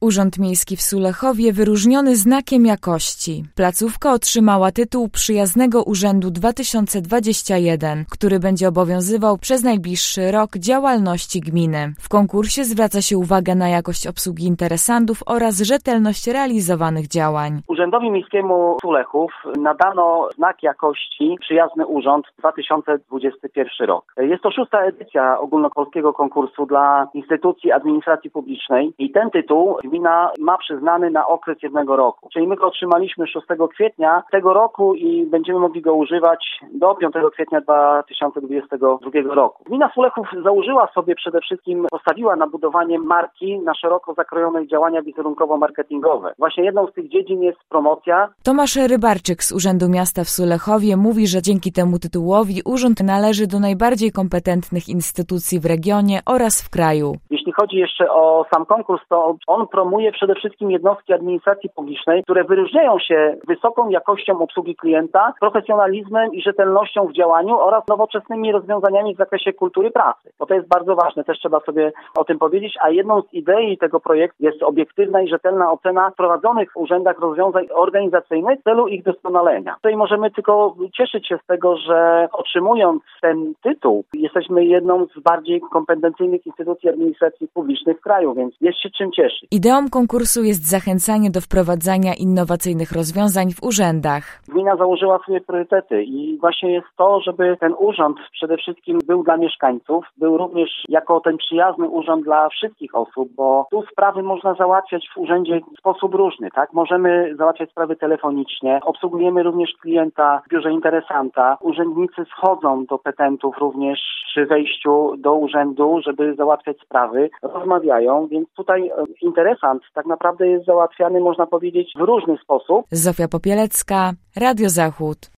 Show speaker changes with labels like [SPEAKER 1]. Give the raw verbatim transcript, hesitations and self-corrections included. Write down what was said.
[SPEAKER 1] Urząd Miejski w Sulechowie wyróżniony znakiem jakości. Placówka otrzymała tytuł Przyjaznego Urzędu dwa tysiące dwudziesty pierwszy, który będzie obowiązywał przez najbliższy rok działalności gminy. W konkursie zwraca się uwagę na jakość obsługi interesantów oraz rzetelność realizowanych działań.
[SPEAKER 2] Urzędowi Miejskiemu Sulechów nadano znak jakości Przyjazny Urząd dwa tysiące dwudziesty pierwszy rok. Jest to szósta edycja ogólnopolskiego konkursu dla instytucji administracji publicznej i ten tytuł gmina ma przyznany na okres jednego roku. Czyli my go otrzymaliśmy szóstego kwietnia tego roku i będziemy mogli go używać do piątego kwietnia dwa tysiące dwudziestego drugiego roku. Gmina Sulechów założyła sobie przede wszystkim, postawiła na budowanie marki na szeroko zakrojonych działania wizerunkowo-marketingowe. Właśnie jedną z tych dziedzin jest promocja.
[SPEAKER 1] Tomasz Rybarczyk z Urzędu Miasta w Sulechowie mówi, że dzięki temu tytułowi urząd należy do najbardziej kompetentnych instytucji w regionie oraz w kraju.
[SPEAKER 2] Jeśli chodzi jeszcze o sam konkurs, to on promuje przede wszystkim jednostki administracji publicznej, które wyróżniają się wysoką jakością obsługi klienta, profesjonalizmem i rzetelnością w działaniu oraz nowoczesnymi rozwiązaniami w zakresie kultury pracy. Bo to jest bardzo ważne, też trzeba sobie o tym powiedzieć, a jedną z idei tego projektu jest obiektywna i rzetelna ocena prowadzonych w urzędach rozwiązań organizacyjnych w celu ich doskonalenia. Tutaj możemy tylko cieszyć się z tego, że otrzymując ten tytuł jesteśmy jedną z bardziej kompetencyjnych instytucji administracji publicznej w kraju, więc jest się czym cieszyć.
[SPEAKER 1] Ideą konkursu jest zachęcanie do wprowadzania innowacyjnych rozwiązań w urzędach.
[SPEAKER 2] Gmina założyła sobie priorytety i właśnie jest to, żeby ten urząd przede wszystkim był dla mieszkańców, był również jako ten przyjazny urząd dla wszystkich osób, bo tu sprawy można załatwiać w urzędzie w sposób różny, tak? Możemy załatwiać sprawy telefonicznie, obsługujemy również klienta w biurze interesanta, urzędnicy schodzą do petentów również przy wejściu do urzędu, żeby załatwiać sprawy, rozmawiają, więc tutaj interesant tak naprawdę jest załatwiany, można powiedzieć, w różny sposób.
[SPEAKER 1] Zofia Popielecka, Radio Zachód.